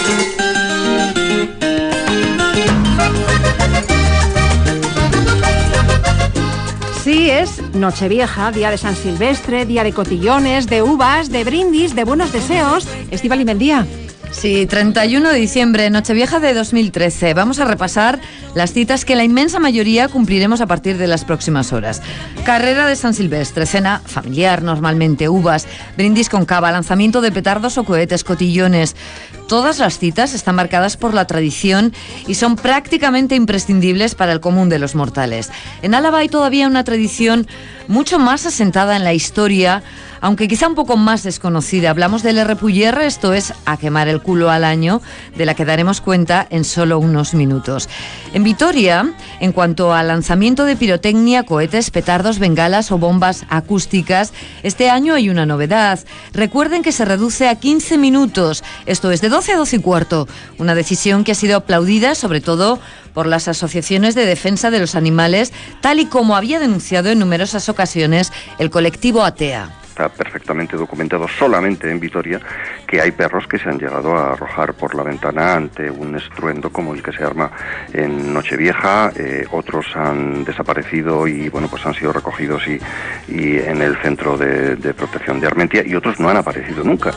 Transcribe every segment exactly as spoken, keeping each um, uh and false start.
Sí, es Nochevieja, día de San Silvestre, día de cotillones, de uvas, de brindis, de buenos deseos. Estíbaliz Mendía. Sí, treinta y uno de diciembre, Nochevieja de dos mil trece. Vamos a repasar las citas que la inmensa mayoría cumpliremos a partir de las próximas horas. Carrera de San Silvestre, cena familiar, normalmente uvas, brindis con cava, lanzamiento de petardos o cohetes, cotillones. Todas las citas están marcadas por la tradición y son prácticamente imprescindibles para el común de los mortales. En Álava hay todavía una tradición mucho más asentada en la historia, aunque quizá un poco más desconocida. Hablamos del errepullerre, esto es a quemar el culo al año, de la que daremos cuenta en solo unos minutos. En Vitoria, en cuanto al lanzamiento de pirotecnia, cohetes, petardos, bengalas o bombas acústicas, este año hay una novedad. Recuerden que se reduce a quince minutos, esto es de doce a doce y cuarto, una decisión que ha sido aplaudida sobre todo por las asociaciones de defensa de los animales, tal y como había denunciado en numerosas ocasiones el colectivo Atea. Está perfectamente documentado solamente en Vitoria que hay perros que se han llegado a arrojar por la ventana ante un estruendo como el que se arma en Nochevieja. Eh, otros han desaparecido y bueno, pues han sido recogidos y, y en el centro de, de protección de Armentia, y otros no han aparecido nunca.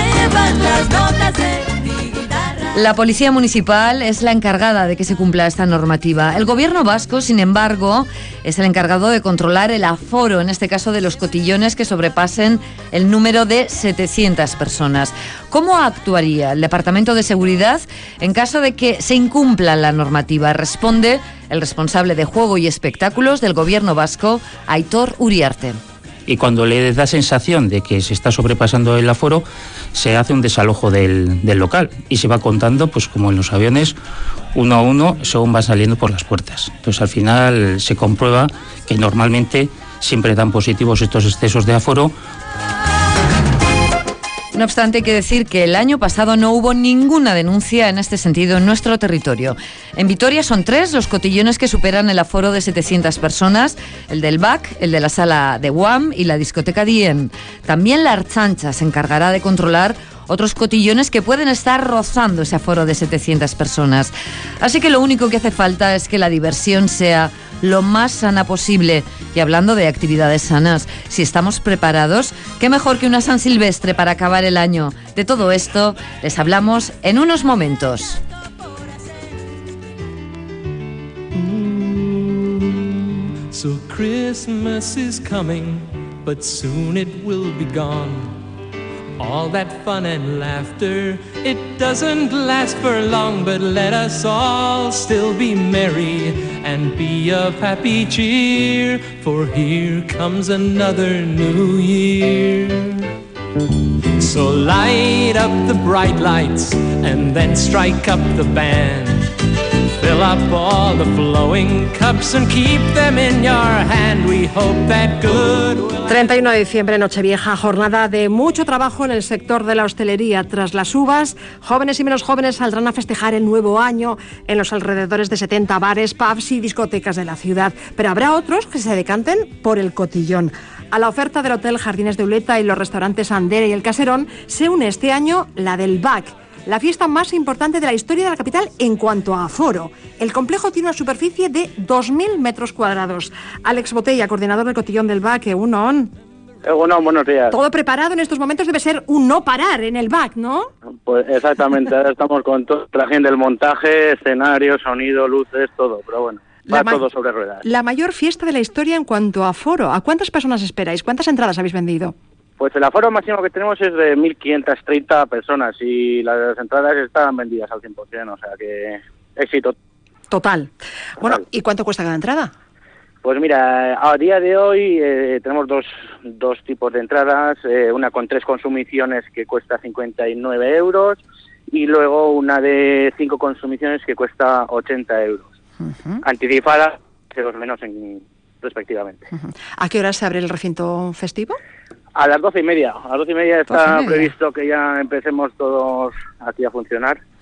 La Policía Municipal es la encargada de que se cumpla esta normativa. El Gobierno vasco, sin embargo, es el encargado de controlar el aforo, en este caso de los cotillones que sobrepasen el número de setecientas personas. ¿Cómo actuaría el Departamento de Seguridad en caso de que se incumpla la normativa? Responde el responsable de Juego y Espectáculos del Gobierno vasco, Aitor Uriarte. Y cuando le da sensación de que se está sobrepasando el aforo, se hace un desalojo del, del local y se va contando, pues como en los aviones, uno a uno, según van saliendo por las puertas. Entonces al final se comprueba que normalmente siempre dan positivos estos excesos de aforo. No obstante, hay que decir que el año pasado no hubo ninguna denuncia en este sentido en nuestro territorio. En Vitoria son tres los cotillones que superan el aforo de setecientas personas, el del B A C, el de la sala de U A M y la discoteca Diem. También la Ertzaintza se encargará de controlar otros cotillones que pueden estar rozando ese aforo de setecientas personas. Así que lo único que hace falta es que la diversión sea lo más sana posible. Y hablando de actividades sanas, si estamos preparados, qué mejor que una San Silvestre para acabar el año. De todo esto les hablamos en unos momentos. So Christmas is coming, but soon it will be gone. All that fun and laughter, it doesn't last for long, but let us all still be merry and be of happy cheer, for here comes another new year. So light up the bright lights and then strike up the band. Fill up all the flowing cups and keep them in your hand. We hope that good will... treinta y uno de diciembre, Nochevieja, jornada de mucho trabajo en el sector de la hostelería. Tras las uvas, jóvenes y menos jóvenes saldrán a festejar el nuevo año en los alrededores de setenta bares, pubs y discotecas de la ciudad. Pero habrá otros que se decanten por el cotillón. A la oferta del Hotel Jardines de Uleta y los restaurantes Andere y El Caserón se une este año la del B A C, la fiesta más importante de la historia de la capital en cuanto a aforo. El complejo tiene una superficie de dos mil metros cuadrados. Alex Botella, coordinador del cotillón del B A C, Egunon. Egunon, buenos días. Todo preparado en estos momentos, debe ser un no parar en el B A C, ¿no? Pues exactamente, ahora estamos con toda la gente del montaje, escenario, sonido, luces, todo, pero bueno, va ma- todo sobre ruedas. La mayor fiesta de la historia en cuanto a aforo. ¿A cuántas personas esperáis? ¿Cuántas entradas habéis vendido? Pues el aforo máximo que tenemos es de mil quinientas treinta personas y las entradas están vendidas al cien por ciento, o sea que éxito. Total. Bueno, ¿y cuánto cuesta cada entrada? Pues mira, a día de hoy eh, tenemos dos, dos tipos de entradas, eh, una con tres consumiciones que cuesta cincuenta y nueve euros y luego una de cinco consumiciones que cuesta ochenta euros. Uh-huh. Anticipada, euros menos en, respectivamente. Uh-huh. ¿A qué hora se abre el recinto festivo? A las doce y media. A las doce y media está media. previsto que ya empecemos todos aquí a funcionar.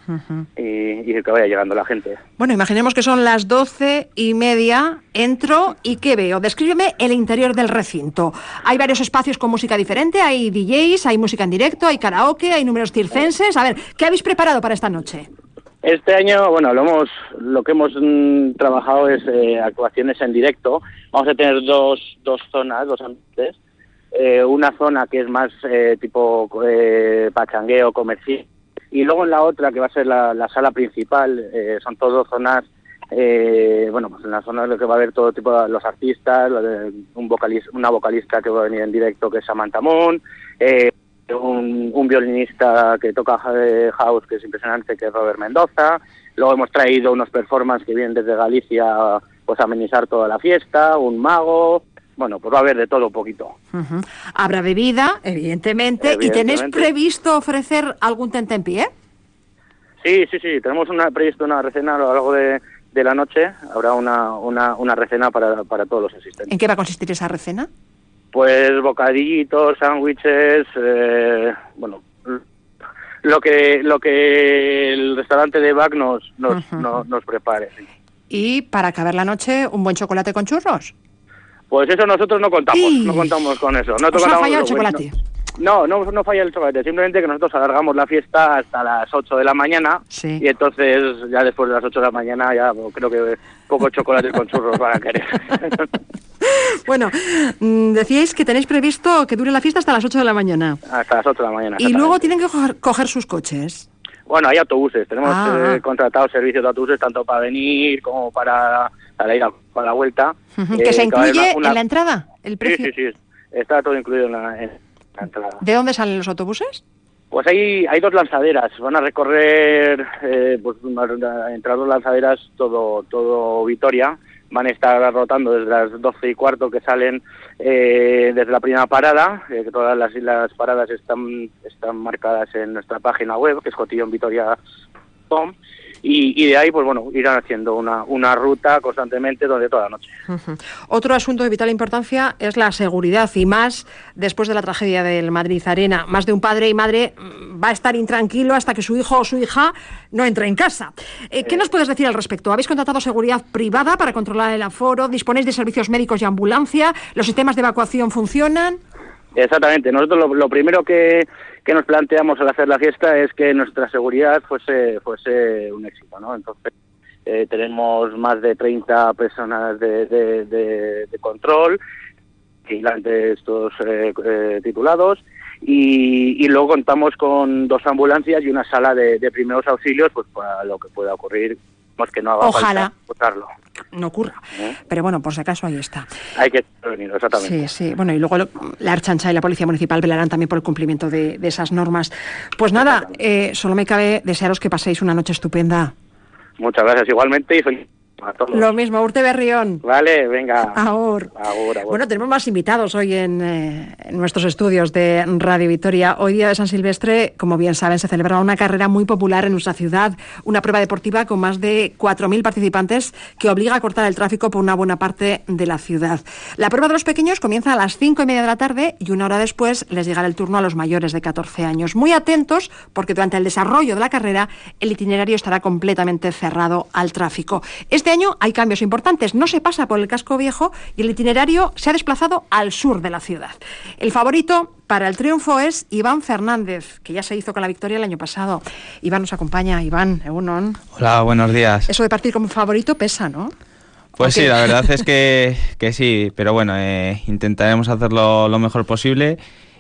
uh-huh. y, y que vaya llegando la gente. Bueno, imaginemos que son las doce y media, entro y ¿qué veo? Descríbeme el interior del recinto. Hay varios espacios con música diferente, hay D Js, hay música en directo, hay karaoke, hay números circenses. A ver, ¿qué habéis preparado para esta noche? Este año, bueno, lo hemos, lo que hemos mm, trabajado es eh, actuaciones en directo. Vamos a tener dos, dos zonas, dos ambientes. Eh, una zona que es más eh, tipo eh, pachangueo, comercial. Y luego en la otra, que va a ser la, la sala principal, eh, son todo zonas, eh, bueno, pues en la zona en la que va a haber todo tipo de los artistas, un vocalista, una vocalista que va a venir en directo que es Samantha Moon, eh, Un, un violinista que toca house que es impresionante, que es Robert Mendoza. Luego hemos traído unos performances que vienen desde Galicia pues a amenizar toda la fiesta, un mago. Bueno, pues va a haber de todo un poquito. Uh-huh. Habrá bebida, evidentemente. evidentemente. ¿Y tenéis previsto ofrecer algún tentempié? Sí, sí, sí. Tenemos una, previsto una recena a lo largo de, de la noche. Habrá una, una, una recena para, para todos los asistentes. ¿En qué va a consistir esa recena? Pues bocadillitos, sándwiches, eh, bueno, lo que lo que el restaurante de Bac nos nos, uh-huh. nos, nos prepare. Sí. Y para acabar la noche, ¿un buen chocolate con churros? Pues eso nosotros no contamos, ¡Y! no contamos con eso. No ¿Os ha fallado el chocolate? No, no, no falla el chocolate, simplemente que nosotros alargamos la fiesta hasta las ocho de la mañana, sí. Y entonces ya después de las ocho de la mañana ya pues, creo que pocos chocolates con churros van a querer. Bueno, decíais que tenéis previsto que dure la fiesta hasta las ocho de la mañana. Hasta las ocho de la mañana. Y luego tienen que coger, coger sus coches. Bueno, hay autobuses, tenemos ah. eh, contratado servicios de autobuses tanto para venir como para, para ir a, para la vuelta. Uh-huh. ¿Que eh, se incluye una, una... en la entrada? ¿El precio? Sí, sí, sí, está todo incluido en la, en la entrada. ¿De dónde salen los autobuses? Pues hay, hay dos lanzaderas, van a recorrer eh, pues, entre las dos lanzaderas todo, todo Vitoria. Van a estar rotando desde las doce y cuarto que salen eh, desde la primera parada, eh, que todas las, las paradas están están marcadas en nuestra página web, que es cotillonvitoria punto com, y, y de ahí, pues bueno, irán haciendo una, una ruta constantemente durante toda la noche. Uh-huh. Otro asunto de vital importancia es la seguridad, y más después de la tragedia del Madrid Arena. Más de un padre y madre va a estar intranquilo hasta que su hijo o su hija no entre en casa. Eh, ¿Qué eh, nos puedes decir al respecto? ¿Habéis contratado seguridad privada para controlar el aforo? ¿Disponéis de servicios médicos y ambulancia? ¿Los sistemas de evacuación funcionan? Exactamente. Nosotros lo, lo primero que, que nos planteamos al hacer la fiesta es que nuestra seguridad fuese fuese un éxito, ¿no? Entonces eh, tenemos más de treinta personas de, de, de, de control, vigilantes estos eh, eh, titulados, y, y luego contamos con dos ambulancias y una sala de, de primeros auxilios, pues para lo que pueda ocurrir, pues que no haga Ojalá. falta usarlo. No ocurra. ¿Eh? Pero bueno, por si acaso ahí está. Hay que prevenir, exactamente. Sí, sí. Bueno, y luego lo, la Ertzaintza y la Policía Municipal velarán también por el cumplimiento de, de esas normas. Pues nada, eh, solo me cabe desearos que paséis una noche estupenda. Muchas gracias igualmente y feliz a todos. Lo mismo, Urte Berrión. Vale, venga. Ahora. Ahora. Bueno, tenemos más invitados hoy en, eh, en nuestros estudios de Radio Vitoria. Hoy, día de San Silvestre, como bien saben, se celebra una carrera muy popular en nuestra ciudad, una prueba deportiva con más de cuatro mil participantes que obliga a cortar el tráfico por una buena parte de la ciudad. La prueba de los pequeños comienza a las cinco y media de la tarde y una hora después les llegará el turno a los mayores de catorce años. Muy atentos, porque durante el desarrollo de la carrera el itinerario estará completamente cerrado al tráfico. Este año hay cambios importantes. No se pasa por el casco viejo y el itinerario se ha desplazado al sur de la ciudad. El favorito para el triunfo es Iván Fernández, que ya se hizo con la victoria el año pasado. Iván nos acompaña. Iván, Egunon. Hola, buenos días. Eso de partir como favorito pesa, ¿no? Pues okay. Sí, la verdad es que, que sí, pero bueno, eh, intentaremos hacerlo lo mejor posible.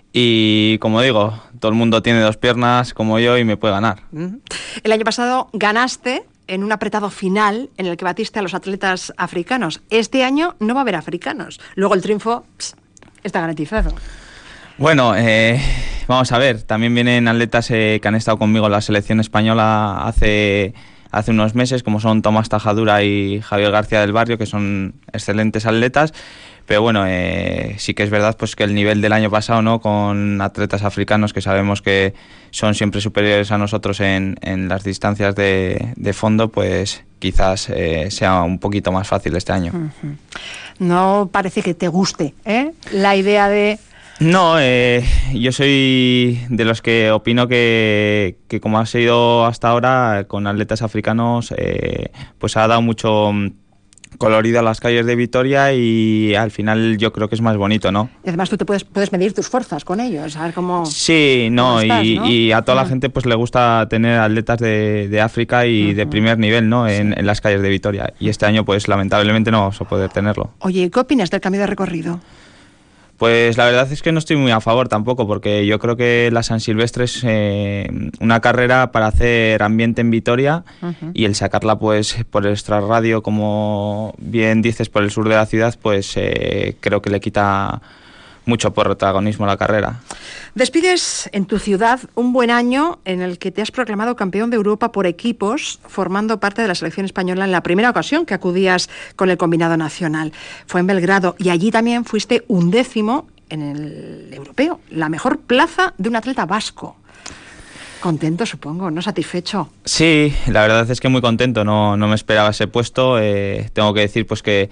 Y como digo, todo el mundo tiene dos piernas como yo y me puede ganar. Uh-huh. El año pasado ganaste en un apretado final en el que batiste a los atletas africanos. Este año no va a haber africanos. Luego el triunfo pss, está garantizado. Bueno, eh, vamos a ver. También vienen atletas eh, que han estado conmigo en la selección española hace, hace unos meses, como son Tomás Tajadura y Javier García del Barrio, que son excelentes atletas. Pero bueno, eh, sí que es verdad pues que el nivel del año pasado, ¿no?, con atletas africanos que sabemos que son siempre superiores a nosotros en, en las distancias de, de fondo, pues quizás eh, sea un poquito más fácil este año. Uh-huh. No parece que te guste, ¿eh?, la idea de No, eh, yo soy de los que opino que, que como ha sido hasta ahora con atletas africanos, eh, pues ha dado mucho colorido a las calles de Vitoria y al final yo creo que es más bonito, ¿no? Y además tú te puedes, puedes medir tus fuerzas con ellos, saber cómo... Sí, no, cómo estás, y, ¿no? y a toda uh-huh. la gente pues le gusta tener atletas de, de África y uh-huh. de primer nivel, ¿no? En, sí. en las calles de Vitoria. Y este año pues lamentablemente no vamos a poder tenerlo. Oye, ¿qué opinas del cambio de recorrido? Pues la verdad es que no estoy muy a favor tampoco, porque yo creo que la San Silvestre es eh, una carrera para hacer ambiente en Vitoria uh-huh. y el sacarla pues por el extrarradio, como bien dices, por el sur de la ciudad, pues eh, creo que le quita mucho protagonismo a la carrera. Despides en tu ciudad un buen año en el que te has proclamado campeón de Europa por equipos, formando parte de la selección española en la primera ocasión que acudías con el combinado nacional. Fue en Belgrado y allí también fuiste undécimo en el europeo, la mejor plaza de un atleta vasco. Contento, supongo, ¿no? Satisfecho. Sí, la verdad es que muy contento, no, no me esperaba ese puesto. Eh, tengo que decir pues que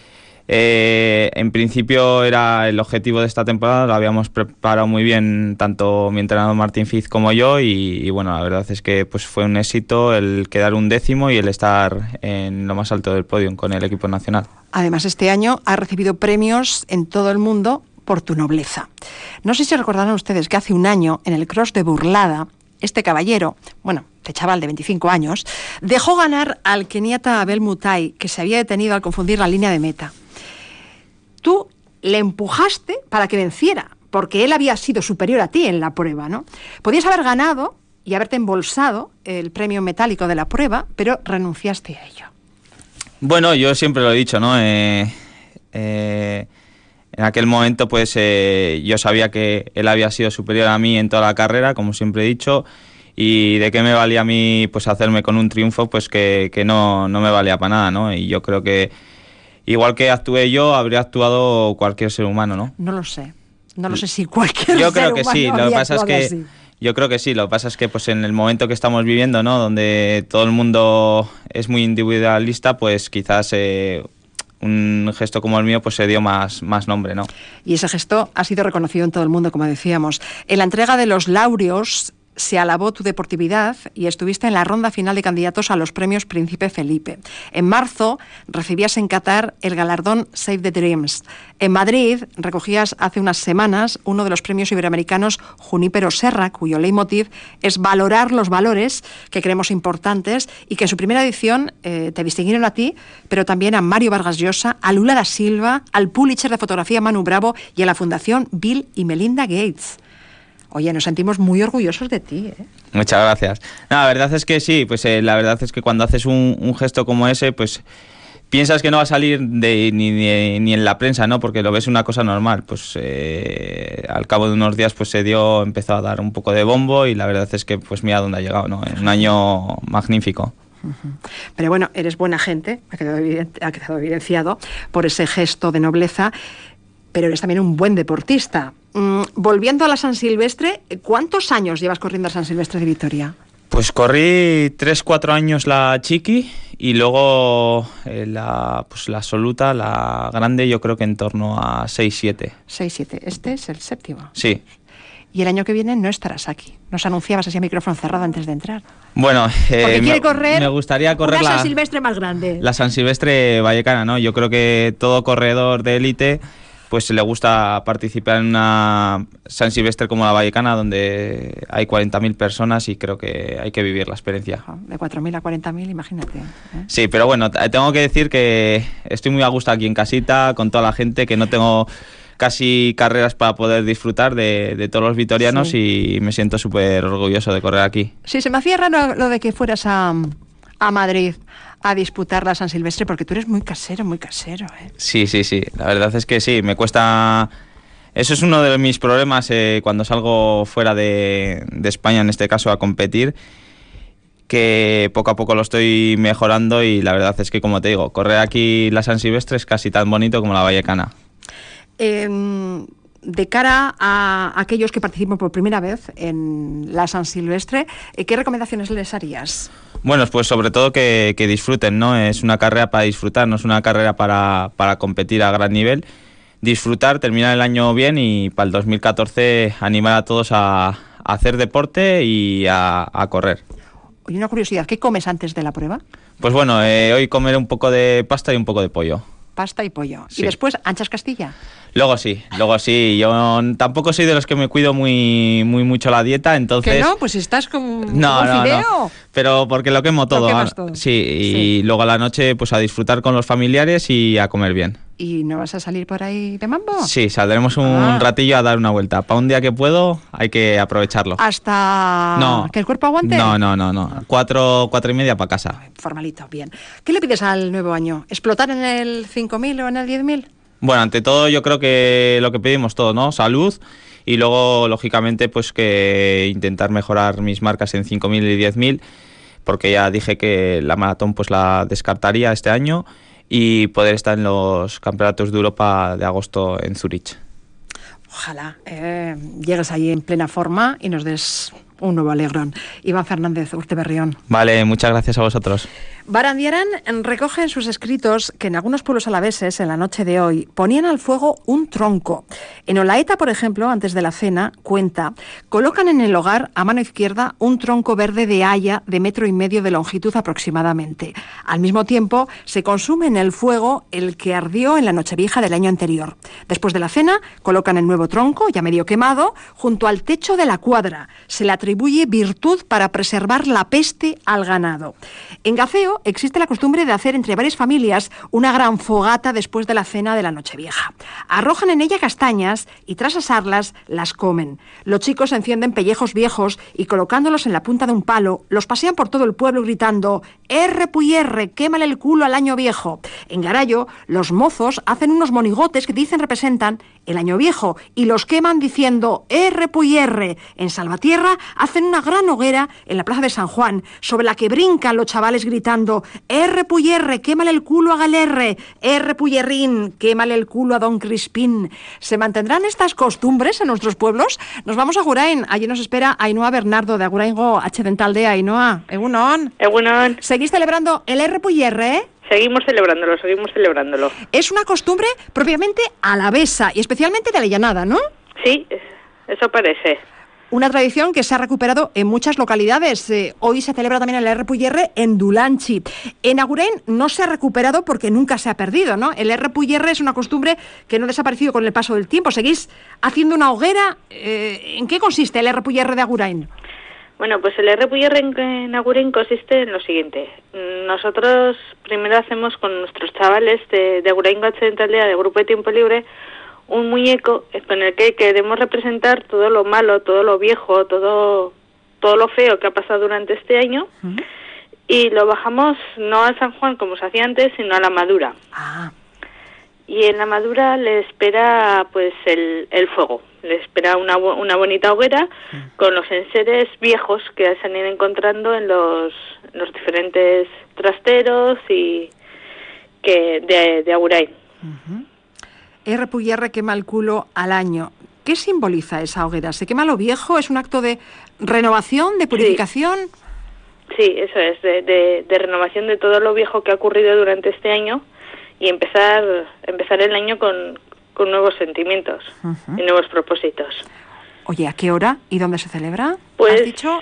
Eh, en principio era el objetivo de esta temporada, lo habíamos preparado muy bien tanto mi entrenador Martín Fiz como yo y, y bueno, la verdad es que pues fue un éxito el quedar un décimo y el estar en lo más alto del podio con el equipo nacional. Además, este año has recibido premios en todo el mundo por tu nobleza. No sé si recordarán ustedes que hace un año en el Cross de Burlada este caballero, bueno, este chaval de veinticinco años, dejó ganar al keniata Abel Mutai, que se había detenido al confundir la línea de meta. Tú le empujaste para que venciera, porque él había sido superior a ti en la prueba, ¿no? Podías haber ganado y haberte embolsado el premio metálico de la prueba, pero renunciaste a ello. Bueno, yo siempre lo he dicho, ¿no? Eh, eh, en aquel momento, pues, eh, yo sabía que él había sido superior a mí en toda la carrera, como siempre he dicho, y de qué me valía a mí, pues, hacerme con un triunfo, pues, que, que no, no me valía para nada, ¿no? Y yo creo que igual que actué yo, habría actuado cualquier ser humano, ¿no? No lo sé. No lo sé si cualquier yo ser creo que humano sí. Lo que pasa es que así. Yo creo que sí. Lo que pasa es que pues en el momento que estamos viviendo, ¿no? Donde todo el mundo es muy individualista, pues quizás eh, un gesto como el mío pues se dio más, más nombre, ¿no? Y ese gesto ha sido reconocido en todo el mundo, como decíamos. En la entrega de los laureos se alabó tu deportividad y estuviste en la ronda final de candidatos a los premios Príncipe Felipe. En marzo recibías en Qatar el galardón Save the Dreams. En Madrid recogías hace unas semanas uno de los premios iberoamericanos Junípero Serra, cuyo leitmotiv es valorar los valores que creemos importantes y que en su primera edición eh, te distinguieron a ti, pero también a Mario Vargas Llosa, a Lula da Silva, al Pulitzer de fotografía Manu Bravo y a la Fundación Bill y Melinda Gates. Oye, nos sentimos muy orgullosos de ti, ¿eh? Muchas gracias. No, la verdad es que sí, pues eh, la verdad es que cuando haces un, un gesto como ese, pues piensas que no va a salir de, ni, ni, ni en la prensa, ¿no? Porque lo ves una cosa normal. Pues eh, al cabo de unos días pues se dio, empezó a dar un poco de bombo y la verdad es que pues mira dónde ha llegado, ¿no? En un año magnífico. Pero bueno, eres buena gente, ha quedado, evidente, ha quedado evidenciado por ese gesto de nobleza, pero eres también un buen deportista. Mm, volviendo a la San Silvestre, ¿cuántos años llevas corriendo a San Silvestre de Vitoria? Pues corrí tres, cuatro años la chiqui y luego eh, la, pues la absoluta, la grande, yo creo que en torno a seis, siete. seis, siete. Este es el séptimo. Sí. Y el año que viene no estarás aquí. Nos anunciabas así a micrófono cerrado antes de entrar. Bueno, eh, Porque quiere me, correr me gustaría correr una la San Silvestre más grande. La San Silvestre vallecana, ¿no? Yo creo que todo corredor de élite pues le gusta participar en una San Silvestre como la vallecana, donde hay cuarenta mil personas y creo que hay que vivir la experiencia. De cuatro mil a cuarenta mil, imagínate. ¿eh? Sí, pero bueno, tengo que decir que estoy muy a gusto aquí en casita, con toda la gente, que no tengo casi carreras para poder disfrutar de, de todos los vitorianos, sí. Y me siento súper orgulloso de correr aquí. Sí, se me hacía raro lo de que fueras a, a Madrid a disputar la San Silvestre, porque tú eres muy casero, muy casero, ¿eh? Sí, sí, sí, la verdad es que sí, me cuesta... Eso es uno de mis problemas eh, cuando salgo fuera de, de España, en este caso, a competir, que poco a poco lo estoy mejorando y la verdad es que, como te digo, correr aquí la San Silvestre es casi tan bonito como la vallecana. Eh, de cara a aquellos que participan por primera vez en la San Silvestre, ¿qué recomendaciones les harías? Bueno, pues sobre todo que, que disfruten, ¿no? Es una carrera para disfrutar, no es una carrera para, para competir a gran nivel. disfrutar, terminar el año bien y para el dos mil catorce animar a todos a, a hacer deporte y a, a correr. Oye, una curiosidad, ¿qué comes antes de la prueba? Pues bueno, eh, hoy comeré un poco de pasta y un poco de pollo. Pasta y pollo. Sí. Y después, anchas Castilla. Luego sí, luego sí. Yo tampoco soy de los que me cuido muy muy mucho la dieta, entonces... ¿Que no? Pues estás con no, un no, fideo. No, pero porque lo quemo todo. Lo quemas todo. Sí, y Sí. luego a la noche pues a disfrutar con los familiares y a comer bien. ¿Y no vas a salir por ahí de mambo? Sí, saldremos un Ah. ratillo a dar una vuelta. Para un día que puedo hay que aprovecharlo. ¿Hasta No. que el cuerpo aguante? No, no, no, no. Cuatro, cuatro y media para casa. Formalito, bien. ¿Qué le pides al nuevo año? ¿Explotar en el cinco mil o en el diez mil? Bueno, ante todo yo creo que lo que pedimos todo, ¿no? Salud y luego, lógicamente, pues que intentar mejorar mis marcas en cinco mil y diez mil, porque ya dije que la maratón pues la descartaría este año y poder estar en los campeonatos de Europa de agosto en Zurich. Ojalá eh, llegues allí en plena forma y nos des un nuevo alegrón. Iván Fernández, Urteberrión. Vale, muchas gracias a vosotros. Barandiarán recoge en sus escritos que en algunos pueblos alaveses, en la noche de hoy, ponían al fuego un tronco. En Olaeta, por ejemplo, antes de la cena, cuenta, colocan en el hogar, a mano izquierda, un tronco verde de haya de metro y medio de longitud aproximadamente. Al mismo tiempo, se consume en el fuego el que ardió en la Nochevieja del año anterior. Después de la cena, colocan el nuevo tronco, ya medio quemado, junto al techo de la cuadra. Se le atribuye virtud para preservar la peste al ganado. En Gaceo existe la costumbre de hacer entre varias familias una gran fogata después de la cena de la Nochevieja. Arrojan en ella castañas y tras asarlas las comen. Los chicos encienden pellejos viejos y colocándolos en la punta de un palo los pasean por todo el pueblo gritando «Erre puyerre, quémale el culo al año viejo». En Garayo los mozos hacen unos monigotes que dicen representan el año viejo y los queman diciendo «Erre puyerre». En Salvatierra hacen una gran hoguera en la plaza de San Juan sobre la que brincan los chavales gritando «Erre puyerre, quémale el culo a Galerre, erre puyerrín, quémale el culo a Don Crispín». ¿Se mantendrán estas costumbres en nuestros pueblos? Nos vamos a Agurain. Allí nos espera Ainhoa Bernardo de Aguraingo H Dentaldea. Ainhoa, egunon. Egunon. ¿Seguís celebrando el erre puyerre, eh? Seguimos celebrándolo, seguimos celebrándolo. Es una costumbre propiamente alavesa y especialmente de la llanada, ¿no? Sí, eso parece. Una tradición que se ha recuperado en muchas localidades. Eh, hoy se celebra también el erre puyerre en Dulanchi. En Agurain no se ha recuperado porque nunca se ha perdido, ¿no? El erre puyerre es una costumbre que no ha desaparecido con el paso del tiempo. ¿Seguís haciendo una hoguera? Eh, ¿En qué consiste el erre puyerre de Agurain? Bueno, pues el erre puyerre en, en Agurain consiste en lo siguiente. Nosotros primero hacemos con nuestros chavales de, de Aguraingo H Dentaldea, de Grupo de Tiempo Libre, un muñeco con el que queremos representar todo lo malo, todo lo viejo, todo todo lo feo que ha pasado durante este año. Uh-huh. Y lo bajamos no a San Juan como se hacía antes, sino a la Madura. Ah. Y en la Madura le espera pues el, el fuego, le espera una, una bonita hoguera uh-huh. con los enseres viejos que se han ido encontrando en los, los diferentes trasteros y que de, de Agurain. Uh-huh. Erre puyerre, quema el culo al año. ¿Qué simboliza esa hoguera? ¿Se quema lo viejo? ¿Es un acto de renovación, de purificación? Sí, sí, eso es, de, de, de renovación de todo lo viejo que ha ocurrido durante este año y empezar empezar el año con, con nuevos sentimientos uh-huh. y nuevos propósitos. Oye, ¿a qué hora y dónde se celebra? Pues, has dicho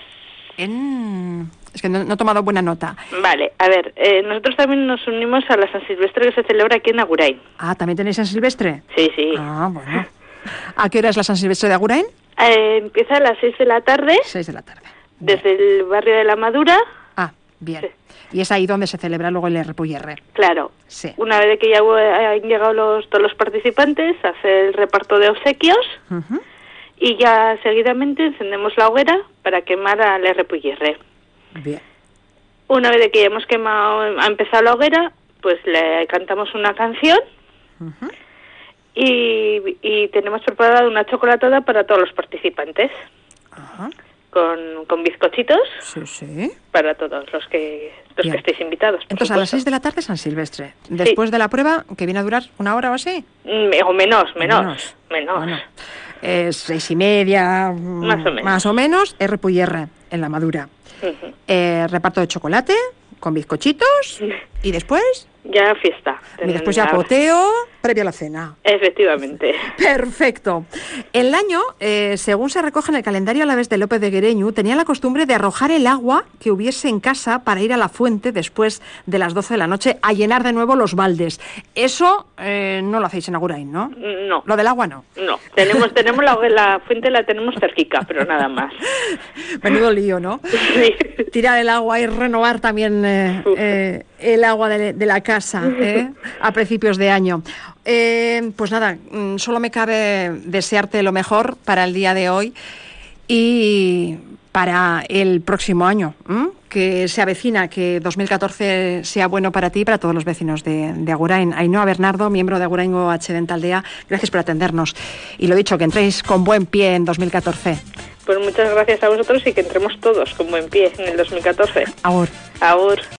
en... Es que no, no he tomado buena nota. Vale, a ver, eh, nosotros también nos unimos a la San Silvestre que se celebra aquí en Agurain. Ah, ¿también tenéis San Silvestre? Sí, sí. Ah, bueno. ¿A qué hora es la San Silvestre de Agurain? Eh, empieza a las seis de la tarde. seis de la tarde. Desde bien. El barrio de la Madura. Ah, bien. Sí. Y es ahí donde se celebra luego el erre puyerre. Claro. Sí. Una vez que ya han llegado los, todos los participantes, hace el reparto de obsequios uh-huh. y ya seguidamente encendemos la hoguera para quemar al erre puyerre. Bien. Una vez que ya hemos quemado, ha empezado la hoguera, pues le cantamos una canción uh-huh. y, y tenemos preparada una chocolatada para todos los participantes. Uh-huh. Con, con bizcochitos sí, sí. para todos los que los que estéis invitados. Entonces supuesto. A las seis de la tarde San Silvestre. Después sí. de la prueba, que viene a durar una hora o así. Mm, o menos, menos, menos. menos. Bueno, eh, seis y media, más o menos, más o menos erre puyerre en la Madura. Uh-huh. Eh, reparto de chocolate con bizcochitos ¿Y después? Ya fiesta. Y después ya poteo, previo a la cena. Efectivamente. Perfecto. El año, eh, según se recoge en el calendario Alavés de López de Guereñu, tenía la costumbre de arrojar el agua que hubiese en casa para ir a la fuente después de las doce de la noche a llenar de nuevo los baldes. Eso eh, no lo hacéis en Agurain, ¿no? No. Lo del agua no. No. Tenemos, tenemos la, la fuente la tenemos cerquica, pero nada más. Menudo lío, ¿no? Sí. Tirar el agua y renovar también eh, eh, el agua de, de la casa ¿eh? a principios de año. Eh, pues nada, solo me cabe desearte lo mejor para el día de hoy y para el próximo año, ¿eh? que se avecina, que dos mil catorce sea bueno para ti y para todos los vecinos de, de Agurain. Ainhoa Bernardo, miembro de Aguraingo H D en Taldea, gracias por atendernos. Y lo dicho, que entréis con buen pie en dos mil catorce. Pues muchas gracias a vosotros y que entremos todos con buen pie en el dos mil catorce. Agur. Agur.